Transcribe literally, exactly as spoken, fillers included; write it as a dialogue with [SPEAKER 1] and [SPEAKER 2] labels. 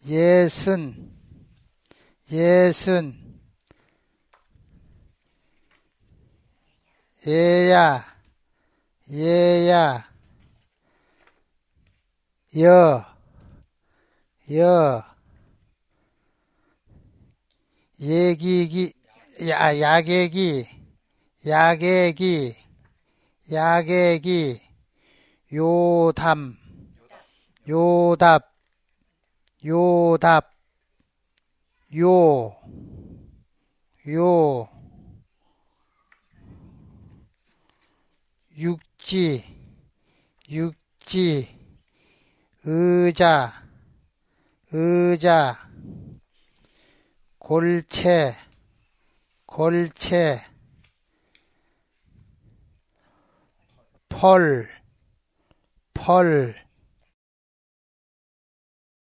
[SPEAKER 1] 예순, 예순, 예야, 예야, 여, 여, 예기기, 야, 야계기, 야계기, 야계기, 요담, 요답, 요답, 요, 요, 육지, 육지, 의자, 의자, 골채, 골채, 펄, 펄,